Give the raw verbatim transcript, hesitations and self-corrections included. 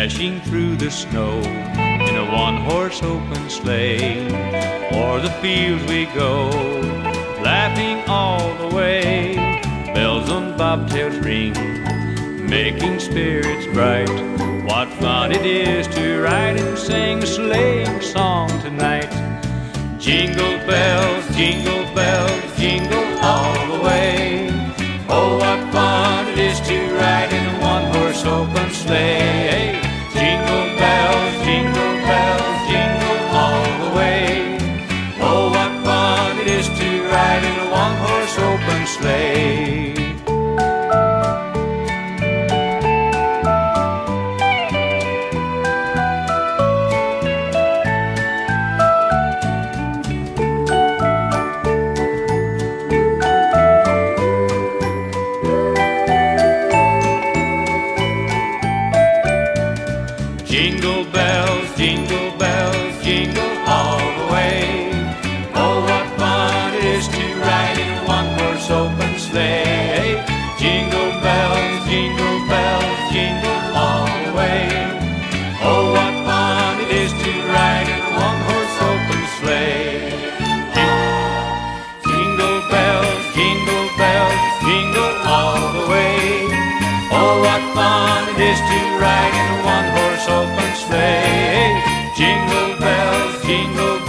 dashing through the snow in a one-horse open sleigh. O'er the fields we go, laughing all the way. Bells on bobtails ring, making spirits bright. What fun it is to ride and sing a sleighing song tonight. Jingle bells, jingle bells, jingle all the way. Oh, what fun it is to ride in a one-horse open sleigh. Jingle bells, jingle bells, jingle all the way. Oh, what fun it is to ride in a one-horse open sleigh. Jingle bells, jingle bells, jingle all the way. Oh, what fun it is to ride in a one-horse open sleigh. Jingle bells, jingle bells, jingle all the way. Oh, what fun it is to ride in a one-horse open sleigh. Jingle bells, jingle bells, jingle all the way. Oh, what fun it is to ride in a one-horse open sleigh. Jingle bells, jingle